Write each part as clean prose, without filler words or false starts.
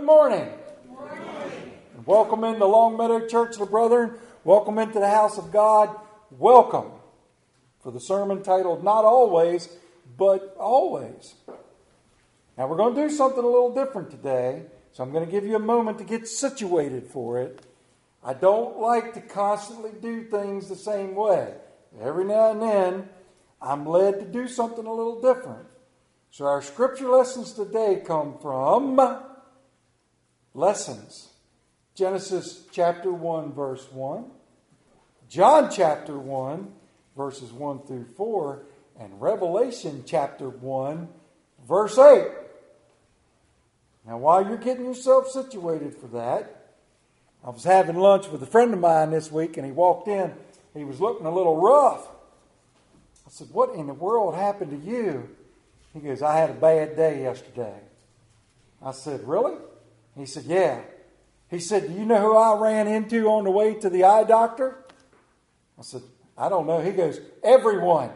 morning. Good morning. Welcome into Long Meadow Church of the Brethren. Welcome into the house of God. Welcome for the sermon titled Not Always, but Always. Now we're going to do something a little different today, so I'm going to give you a moment to get situated for it. I don't like to constantly do things the same way. Every now and then, I'm led to do something a little different. So our scripture lessons today come from lessons. Genesis chapter 1, verse 1. John chapter 1, verses 1 through 4. And Revelation chapter 1, verse 8. Now, while you're getting yourself situated for that, I was having lunch with a friend of mine this week, and he walked in. He was looking a little rough. I said, "What in the world happened to you?" He goes, "I had a bad day yesterday." I said, "Really?" He said, "Yeah." He said, "Do you know who I ran into on the way to the eye doctor?" I said, "I don't know." He goes, "Everyone."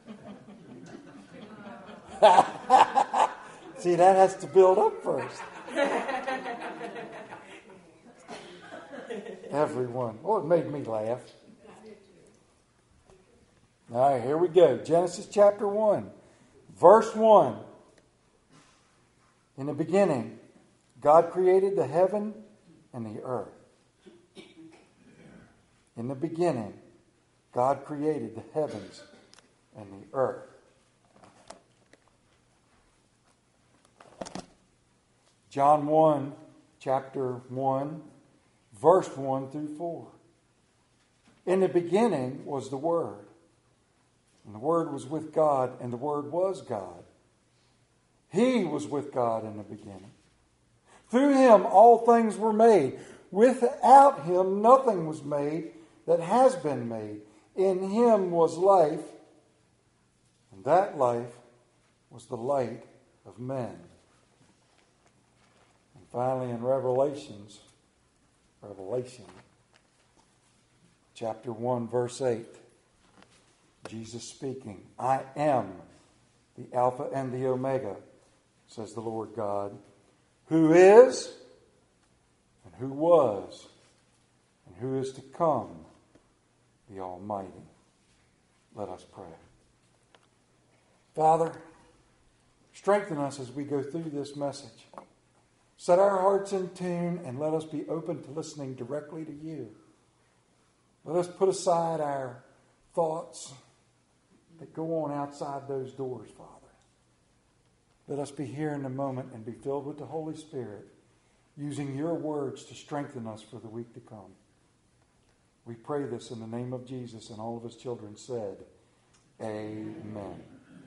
See, that has to build up first. Everyone. Oh, it made me laugh. All right, here we go. Genesis chapter 1, verse 1. In the beginning, God created the heaven and the earth. In the beginning, God created the heavens and the earth. John 1, chapter 1, verse 1 through 4. In the beginning was the Word. And the Word was with God, and the Word was God. He was with God in the beginning. Through Him all things were made. Without Him nothing was made that has been made. In Him was life, and that life was the light of men. And finally in Revelation, chapter 1, verse 8. Jesus speaking, "I am the Alpha and the Omega, says the Lord God, who is, and who was, and who is to come, the Almighty." Let us pray. Father, strengthen us as we go through this message. Set our hearts in tune and let us be open to listening directly to you. Let us put aside our thoughts that go on outside those doors, Father. Let us be here in the moment and be filled with the Holy Spirit, using your words to strengthen us for the week to come. We pray this in the name of Jesus, and all of his children said, Amen.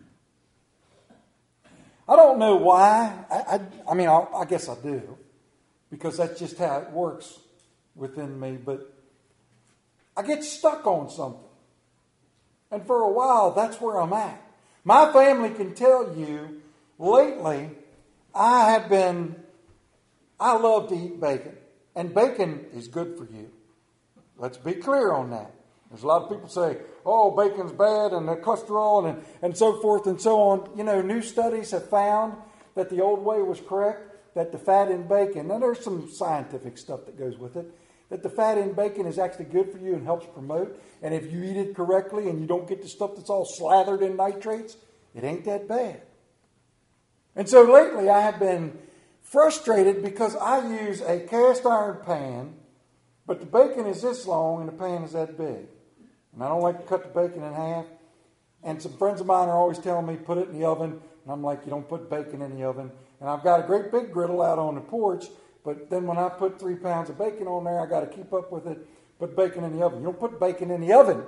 I don't know why. I guess I do, because that's just how it works within me, but I get stuck on something. And for a while, that's where I'm at. My family can tell you, lately, I love to eat bacon. And bacon is good for you. Let's be clear on that. There's a lot of people say, "Oh, bacon's bad, and the cholesterol, and so forth and so on." You know, new studies have found that the old way was correct, that the fat in bacon, now there's some scientific stuff that goes with it, that the fat in bacon is actually good for you and helps promote. And if you eat it correctly and you don't get the stuff that's all slathered in nitrates, it ain't that bad. And so lately I have been frustrated because I use a cast iron pan, but the bacon is this long and the pan is that big. And I don't like to cut the bacon in half. And some friends of mine are always telling me, put it in the oven. And I'm like, you don't put bacon in the oven. And I've got a great big griddle out on the porch. But then when I put 3 pounds of bacon on there, I got to keep up with it. Put bacon in the oven. You don't put bacon in the oven.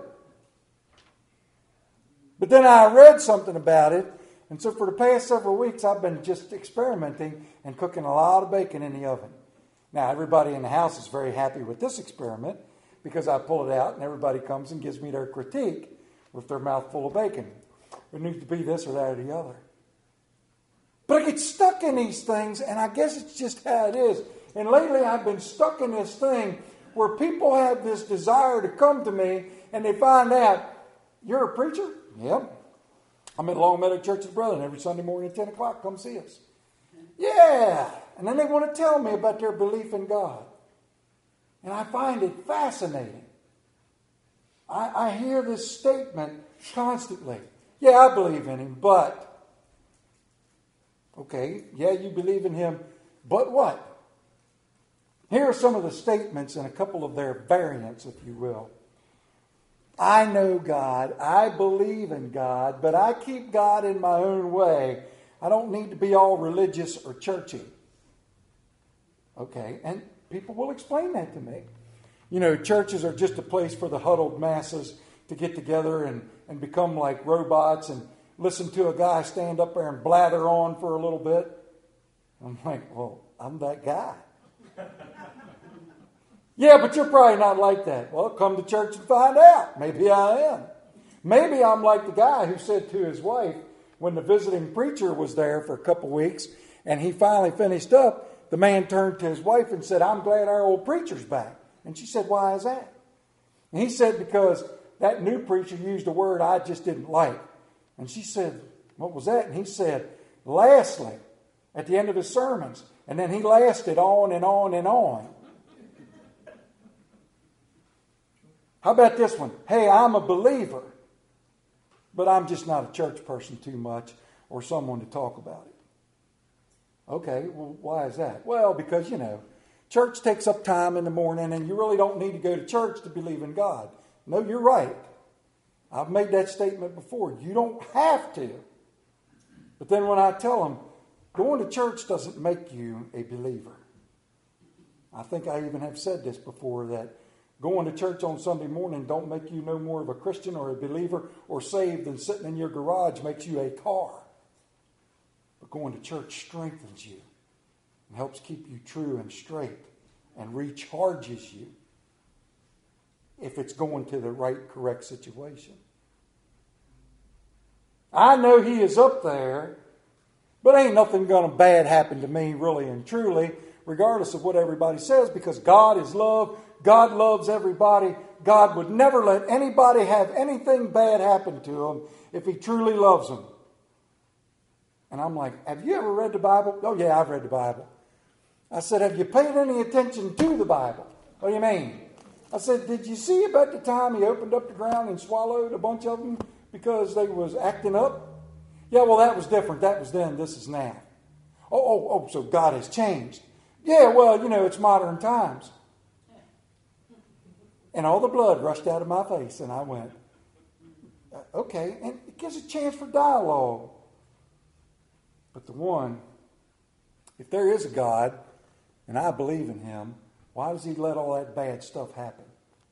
But then I read something about it. And so for the past several weeks, I've been just experimenting and cooking a lot of bacon in the oven. Now, everybody in the house is very happy with this experiment because I pull it out and everybody comes and gives me their critique with their mouth full of bacon. It needs to be this or that or the other. But I get stuck in these things, and I guess it's just how it is. And lately I've been stuck in this thing where people have this desire to come to me and they find out, "You're a preacher?" "Yep. I'm at Long Meadow Church of the Brethren every Sunday morning at 10 o'clock. Come see us." "Yeah. And then they want to tell me about their belief in God. And I find it fascinating. I hear this statement constantly. Yeah, I believe in him, but... Okay, yeah, you believe in him, but what? Here are some of the statements and a couple of their variants, if you will. I know God, I believe in God, but I keep God in my own way. I don't need to be all religious or churchy. Okay, and people will explain that to me. You know, churches are just a place for the huddled masses to get together and become like robots and listen to a guy stand up there and blather on for a little bit. I'm like, well, I'm that guy. Yeah, but you're probably not like that. Well, come to church and find out. Maybe I am. Maybe I'm like the guy who said to his wife when the visiting preacher was there for a couple weeks and he finally finished up, the man turned to his wife and said, I'm glad our old preacher's back. And she said, why is that? And he said, because that new preacher used a word I just didn't like. And she said, what was that? And he said, lastly, at the end of his sermons. And then he lasted on and on and on. How about this one? Hey, I'm a believer, but I'm just not a church person too much or someone to talk about it. Okay, well, why is that? Well, because, church takes up time in the morning and you really don't need to go to church to believe in God. No, you're right. I've made that statement before. You don't have to. But then when I tell them, going to church doesn't make you a believer. I think I even have said this before, that going to church on Sunday morning don't make you no more of a Christian or a believer or saved than sitting in your garage makes you a car. But going to church strengthens you and helps keep you true and straight and recharges you if it's going to the right, correct situation. I know he is up there, but ain't nothing going to bad happen to me really and truly, regardless of what everybody says, because God is love. God loves everybody. God would never let anybody have anything bad happen to them if he truly loves them. And I'm like, have you ever read the Bible? Oh, yeah, I've read the Bible. I said, have you paid any attention to the Bible? What do you mean? I said, did you see about the time he opened up the ground and swallowed a bunch of them because they was acting up? Yeah, well, that was different. That was then. This is now. Oh, so God has changed. Yeah, well, it's modern times. And all the blood rushed out of my face, and I went, okay. And it gives a chance for dialogue. But the one, if there is a God, and I believe in him, why does he let all that bad stuff happen?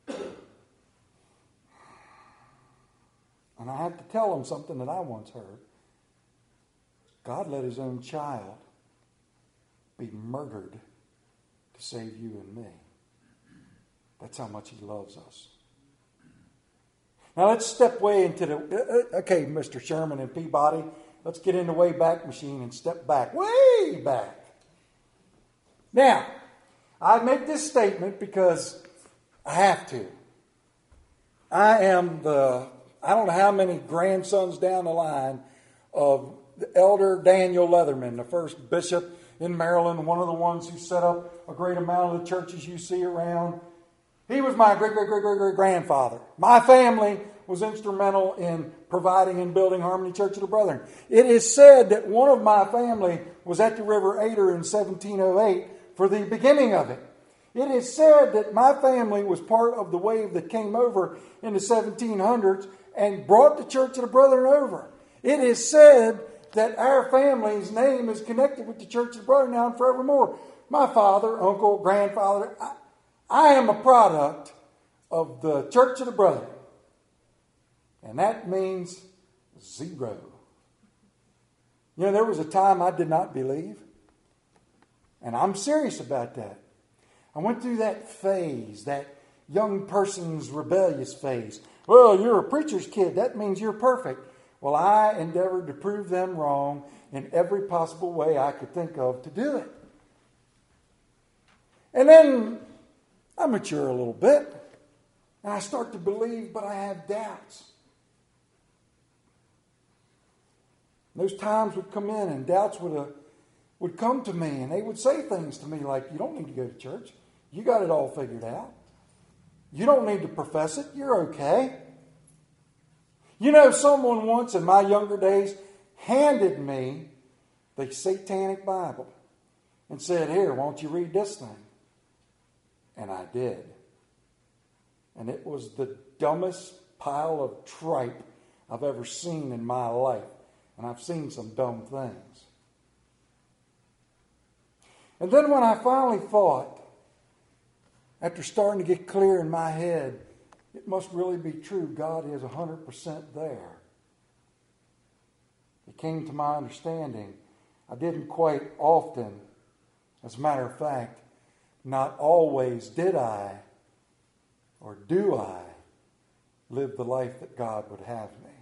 And I have to tell him something that I once heard. God let his own child be murdered to save you and me. That's how much he loves us. Now let's step way into the... Okay, Mr. Sherman and Peabody, let's get in the way back machine and step back. Way back. Now, I make this statement because I have to. I am I don't know how many grandsons down the line of the elder Daniel Leatherman, the first bishop in Maryland, one of the ones who set up a great amount of the churches you see around. He was my great-great-great-great-grandfather. My family was instrumental in providing and building Harmony Church of the Brethren. It is said that one of my family was at the River Ader in 1708 for the beginning of it. It is said that my family was part of the wave that came over in the 1700s and brought the Church of the Brethren over. It is said that our family's name is connected with the Church of the Brethren now and forevermore. My father, uncle, grandfather, I am a product of the Church of the Brethren. And that means zero. There was a time I did not believe. And I'm serious about that. I went through that phase, that young person's rebellious phase. Well, you're a preacher's kid. That means you're perfect. Well, I endeavored to prove them wrong in every possible way I could think of to do it. And then I mature a little bit, and I start to believe, but I have doubts. Those times would come in, and doubts would would come to me and they would say things to me like, you don't need to go to church. You got it all figured out. You don't need to profess it. You're okay. You know, someone once in my younger days handed me the Satanic Bible and said, here, won't you read this thing? And I did. And it was the dumbest pile of tripe I've ever seen in my life. And I've seen some dumb things. And then when I finally thought, after starting to get clear in my head, it must really be true, God is 100% there. It came to my understanding, I didn't quite often, as a matter of fact, not always did I, or do I, live the life that God would have me.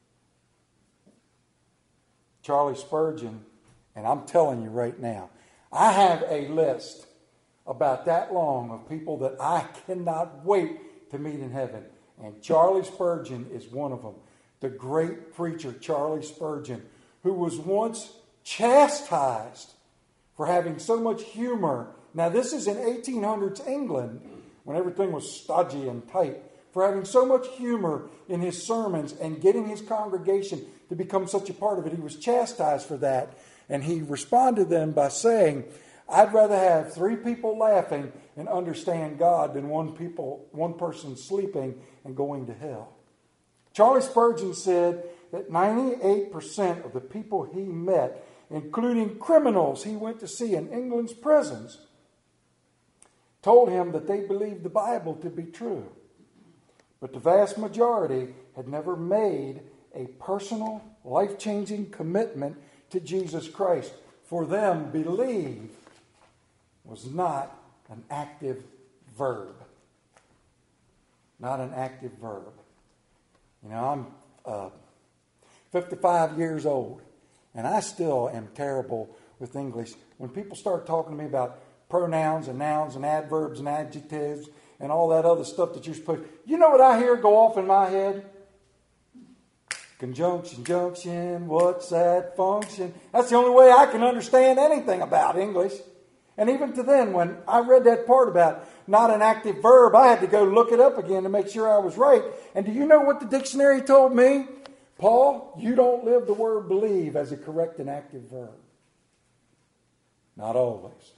Charlie Spurgeon, and I'm telling you right now, I have a list about that long of people that I cannot wait to meet in heaven. And Charlie Spurgeon is one of them. The great preacher Charlie Spurgeon, who was once chastised for having so much humor. Now this is in 1800s England, when everything was stodgy and tight, for having so much humor in his sermons and getting his congregation to become such a part of it. He was chastised for that. And he responded then by saying, I'd rather have 3 people laughing and understand God than one person sleeping and going to hell. Charlie Spurgeon said that 98% of the people he met, including criminals he went to see in England's prisons, told him that they believed the Bible to be true. But the vast majority had never made a personal, life-changing commitment to Jesus Christ. For them, believe was not an active verb. Not an active verb. You know, I'm 55 years old, and I still am terrible with English. When people start talking to me about pronouns and nouns and adverbs and adjectives and all that other stuff that you're supposed to... You know what I hear go off in my head? Conjunction, junction, what's that function? That's the only way I can understand anything about English. And even to then, when I read that part about not an active verb, I had to go look it up again to make sure I was right. And do you know what the dictionary told me? Paul, you don't live the word believe as a correct and active verb. Not always.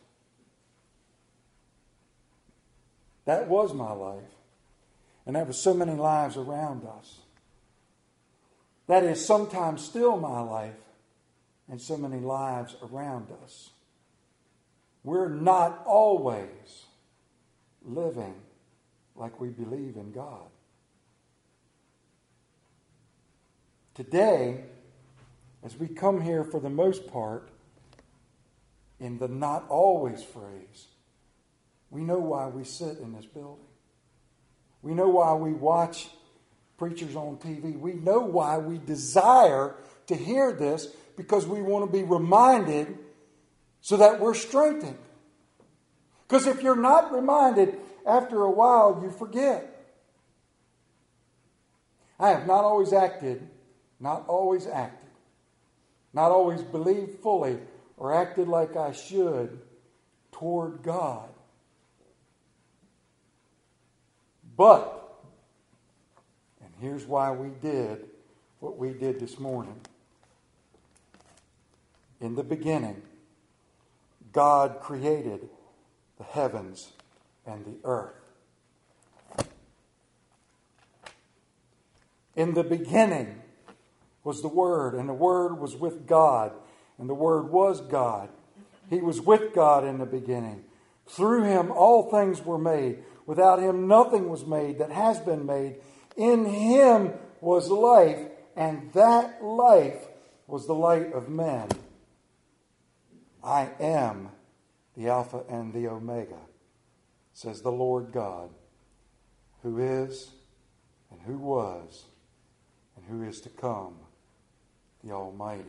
That was my life. And there were so many lives around us. That is sometimes still my life and so many lives around us. We're not always living like we believe in God. Today, as we come here for the most part in the not always phrase, we know why we sit in this building. We know why we watch preachers on TV. We know why we desire to hear this, because we want to be reminded so that we're strengthened. Because if you're not reminded, after a while you forget. I have not always not always believed fully or acted like I should toward God. But, and here's why we did what we did this morning. In the beginning, God created the heavens and the earth. In the beginning was the Word, and the Word was with God, and the Word was God. He was with God in the beginning. Through Him all things were made. Without Him nothing was made that has been made. In Him was life, and that life was the light of men. I am the Alpha and the Omega, says the Lord God, who is, and who was, and who is to come, the Almighty.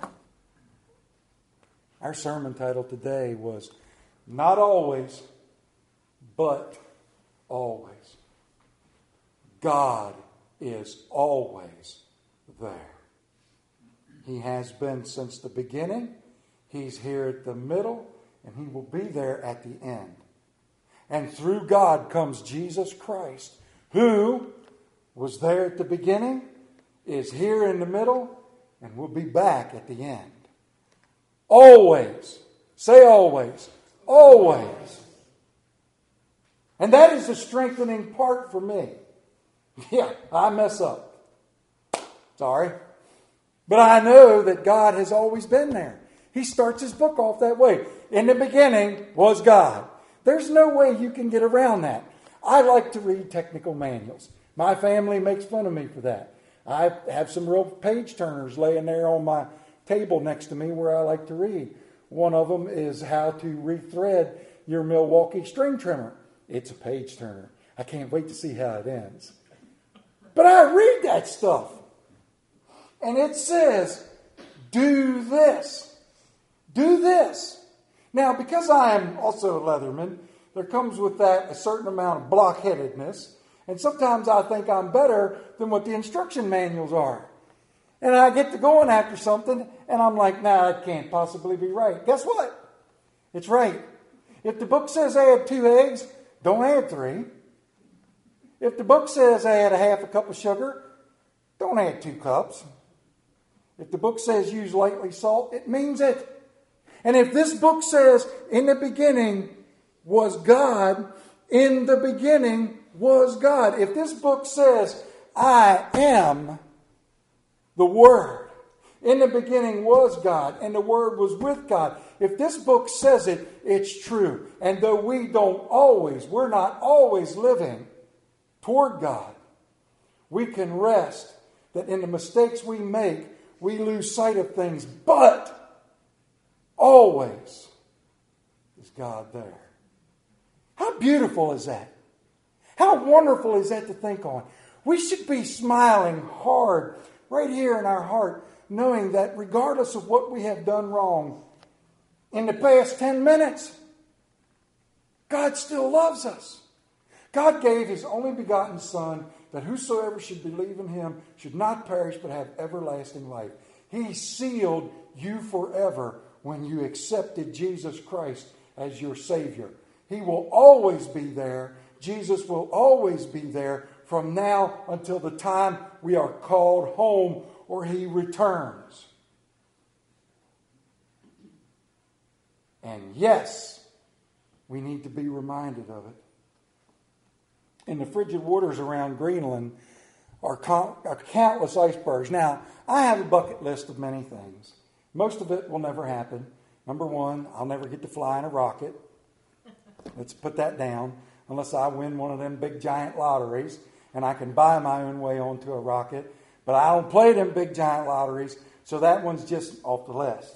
Our sermon title today was Not Always, but Always. God is always there. He has been since the beginning. He's here at the middle, and He will be there at the end. And through God comes Jesus Christ, who was there at the beginning, is here in the middle, and will be back at the end. Always. Say always. Always. And that is the strengthening part for me. Yeah, I mess up. Sorry. But I know that God has always been there. He starts his book off that way. In the beginning was God. There's no way you can get around that. I like to read technical manuals. My family makes fun of me for that. I have some real page turners laying there on my table next to me where I like to read. One of them is how to rethread your Milwaukee string trimmer. It's a page turner. I can't wait to see how it ends. But I read that stuff. And it says, do this. Do this. Now, because I am also a Leatherman, there comes with that a certain amount of blockheadedness. And sometimes I think I'm better than what the instruction manuals are. And I get to going after something, and I'm like, nah, that can't possibly be right. Guess what? It's right. If the book says add 2 eggs, don't add 3. If the book says add a half a cup of sugar, don't add 2 cups. If the book says use lightly salt, it means it. And if this book says in the beginning was God, in the beginning was God. If this book says I am the Word, in the beginning was God, and the Word was with God. If this book says it, it's true. And though we're not always living toward God, we can rest that in the mistakes we make, we lose sight of things. But always is God there. How beautiful is that? How wonderful is that to think on? We should be smiling hard right here in our heart, knowing that regardless of what we have done wrong in the past 10 minutes, God still loves us. God gave His only begotten Son, that whosoever should believe in Him should not perish but have everlasting life. He sealed you forever when you accepted Jesus Christ as your Savior. He will always be there. Jesus will always be there from now until the time we are called home or He returns. And yes, we need to be reminded of it. In the frigid waters around Greenland are countless icebergs. Now, I have a bucket list of many things. Most of it will never happen. Number one, I'll never get to fly in a rocket. Let's put that down. Unless I win one of them big giant lotteries and I can buy my own way onto a rocket. But I don't play them big giant lotteries, so that one's just off the list.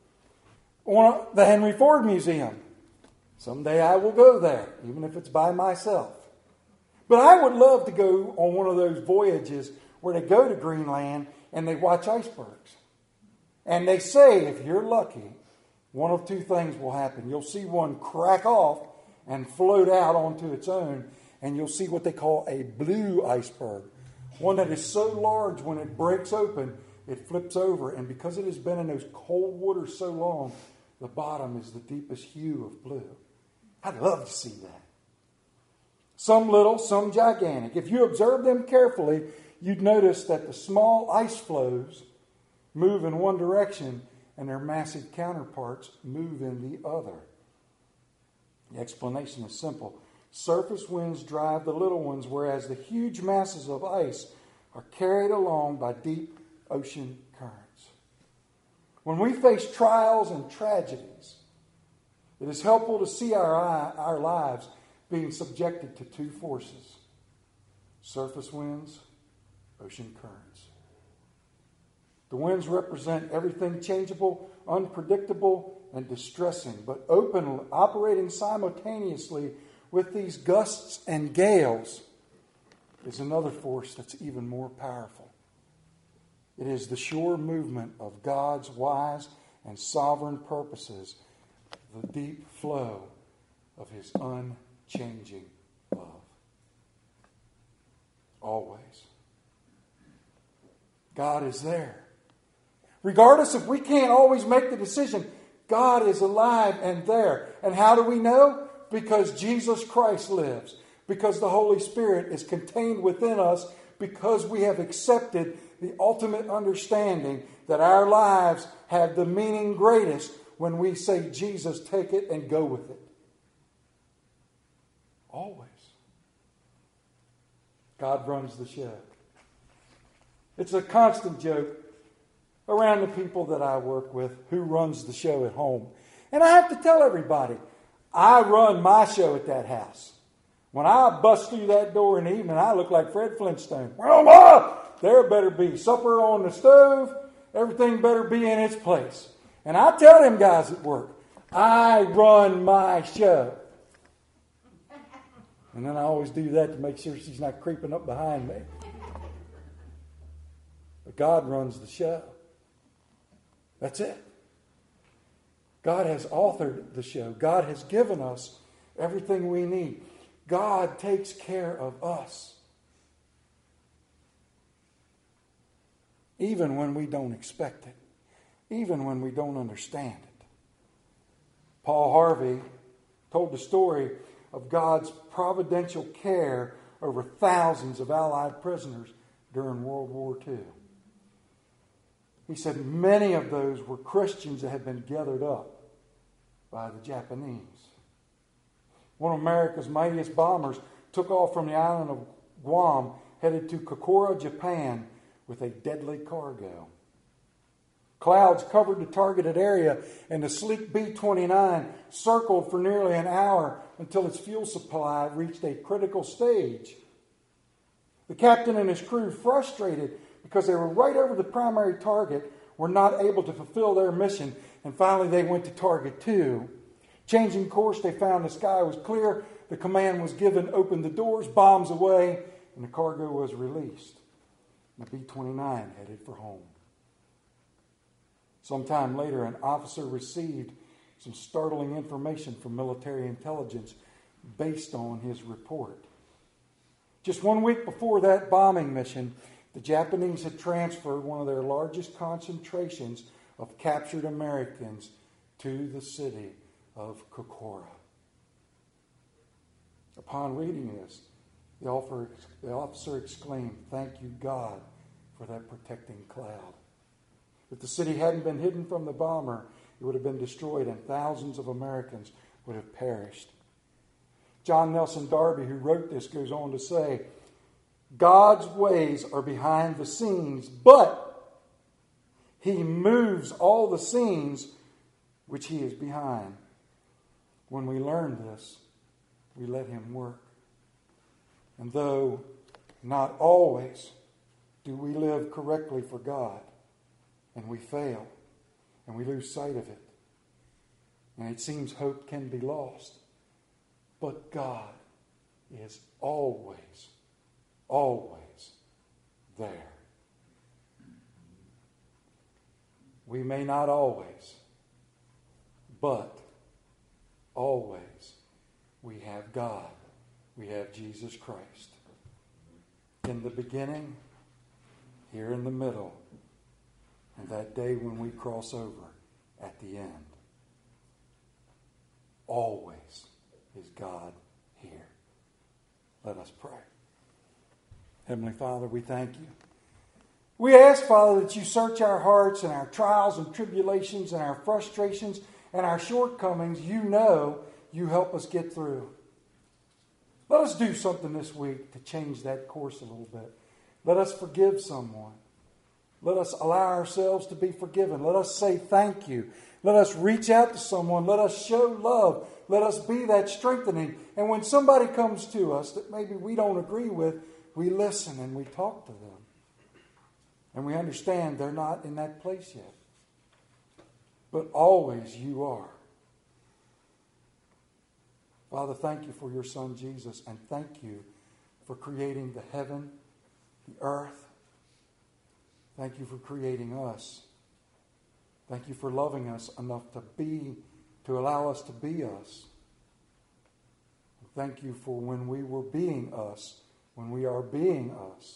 The Henry Ford Museum. Someday I will go there, even if it's by myself. But I would love to go on one of those voyages where they go to Greenland and they watch icebergs. And they say, if you're lucky, one of 2 things will happen. You'll see one crack off and float out onto its own, and you'll see what they call a blue iceberg. One that is so large when it breaks open, it flips over, and because it has been in those cold waters so long, the bottom is the deepest hue of blue. I'd love to see that. Some little, some gigantic. If you observe them carefully, you'd notice that the small ice floes move in one direction and their massive counterparts move in the other. The explanation is simple. Surface winds drive the little ones, whereas the huge masses of ice are carried along by deep ocean currents. When we face trials and tragedies, it is helpful to see our lives being subjected to 2 forces: surface winds, ocean currents. The winds represent everything changeable, unpredictable, and distressing, but operating simultaneously with these gusts and gales is another force that's even more powerful. It is the sure movement of God's wise and sovereign purposes, the deep flow of His unchanging love. Always. God is there. Regardless if we can't always make the decision, God is alive and there. And how do we know? Because Jesus Christ lives. Because the Holy Spirit is contained within us. Because we have accepted the ultimate understanding that our lives have the meaning greatest when we say, Jesus, take it and go with it. Always. God runs the show. It's a constant joke around the people that I work with, who runs the show at home. And I have to tell everybody, I run my show at that house. When I bust through that door in the evening, I look like Fred Flintstone. Well, Ma, there better be supper on the stove. Everything better be in its place. And I tell them guys at work, I run my show. And then I always do that to make sure she's not creeping up behind me. But God runs the show. That's it. God has authored the show. God has given us everything we need. God takes care of us. Even when we don't expect it. Even when we don't understand it. Paul Harvey told the story of God's providential care over thousands of Allied prisoners during World War II. He said many of those were Christians that had been gathered up by the Japanese. One of America's mightiest bombers took off from the island of Guam, headed to Kokura, Japan, with a deadly cargo. Clouds covered the targeted area, and the sleek B-29 circled for nearly an hour until its fuel supply reached a critical stage. The captain and his crew, frustrated because they were right over the primary target, were not able to fulfill their mission, and finally they went to target 2. Changing course, they found the sky was clear, the command was given, open the doors, bombs away, and the cargo was released. The B-29 headed for home. Sometime later, an officer received some startling information from military intelligence based on his report. Just 1 week before that bombing mission, the Japanese had transferred one of their largest concentrations of captured Americans to the city of Kokura. Upon reading this, the officer exclaimed, "Thank you, God, for that protecting cloud." If the city hadn't been hidden from the bomber, it would have been destroyed and thousands of Americans would have perished. John Nelson Darby, who wrote this, goes on to say, God's ways are behind the scenes, but He moves all the scenes which He is behind. When we learn this, we let Him work. And though not always do we live correctly for God, and we fail, and we lose sight of it, and it seems hope can be lost, but God is always, always there. We may not always, but always we have God. We have Jesus Christ. In the beginning, here in the middle, and that day when we cross over at the end. Always is God here. Let us pray. Heavenly Father, we thank you. We ask, Father, that you search our hearts and our trials and tribulations and our frustrations and our shortcomings. You know you help us get through. Let us do something this week to change that course a little bit. Let us forgive someone. Let us allow ourselves to be forgiven. Let us say thank you. Let us reach out to someone. Let us show love. Let us be that strengthening. And when somebody comes to us that maybe we don't agree with, we listen and we talk to them. And we understand they're not in that place yet. But always you are. Father, thank you for your Son Jesus, and thank you for creating the heaven, the earth. Thank you for creating us. Thank you for loving us enough to allow us to be us. Thank you for when we were being us, when we are being us.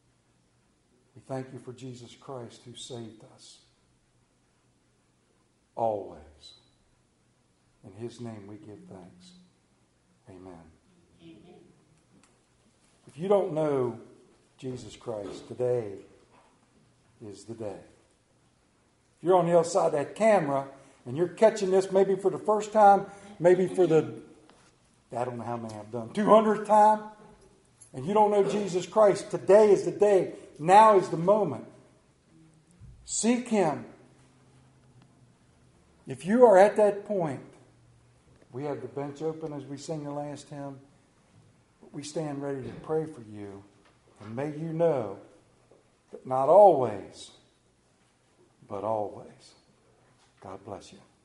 We thank you for Jesus Christ who saved us. always. In His name we give thanks. Amen. Amen. If you don't know Jesus Christ, today is the day. If you're on the other side of that camera and you're catching this maybe for the first time, maybe for the, I don't know how many I've done, 200th time, and you don't know Jesus Christ, today is the day. Now is the moment. Seek Him. If you are at that point, we have the bench open as we sing the last hymn. We stand ready to pray for you. And may you know that not always, but always. God bless you.